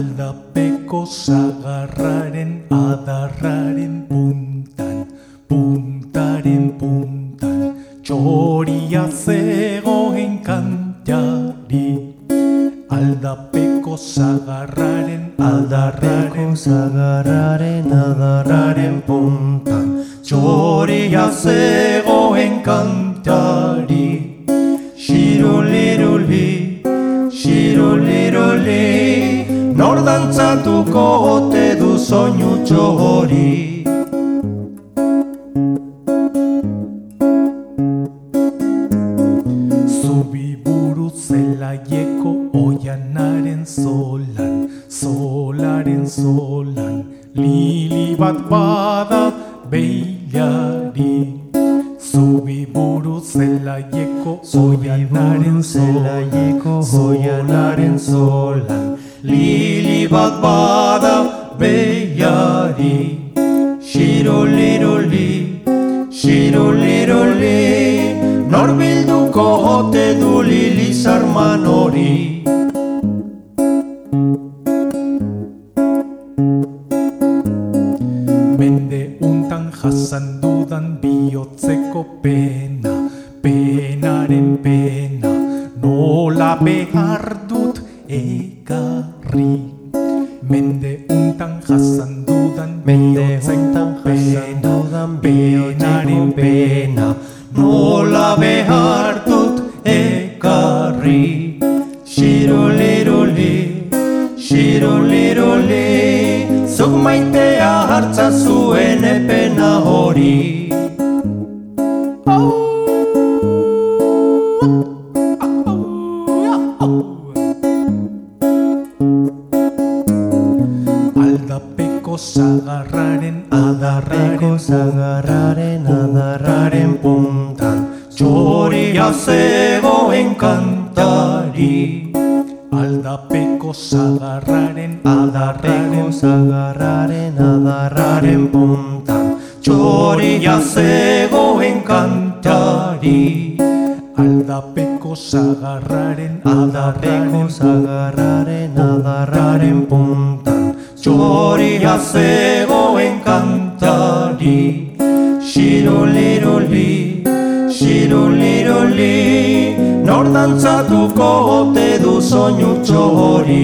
Aldapeko sagarraren adarraren puntan, puntaren puntan, txoria zegoen kantari. Aldapeko sagarraren adarraren puntan, txoria zegoen kantari. Xiruliruli, xiruliruli, nor dantzatuko ote du soinu txori. Zubiburu zelaieko oianaren zolan, solaren zolan, lili bat bada beilari. Zubiburu zelaieko oianaren solaren zolan, lili bat bada beilari. Xiroliroli, xiroliroli, nor bilduko ote du Lili Sarman hori. Mende untan jasan dudan bihotzeko pena, penaren pena, nola behar dut ekarri. Mende untan jasan dudan bihotzeko pena, penaren pena, nola behar dut ekarri. Xiroliroli, xiroliroli, zuk maitea hartza zuen epena hori. Aldapeko sagarraren adarraren puntan, txoria zegoen kantari. Aldapeko sagarraren adarraren puntan, txoria zegoen kantari. Aldapeko sagarraren adarraren puntan, txoria zegoen kantari. Xiroliroli, xiroliroli, nor dantzatuko ote du soinu txori.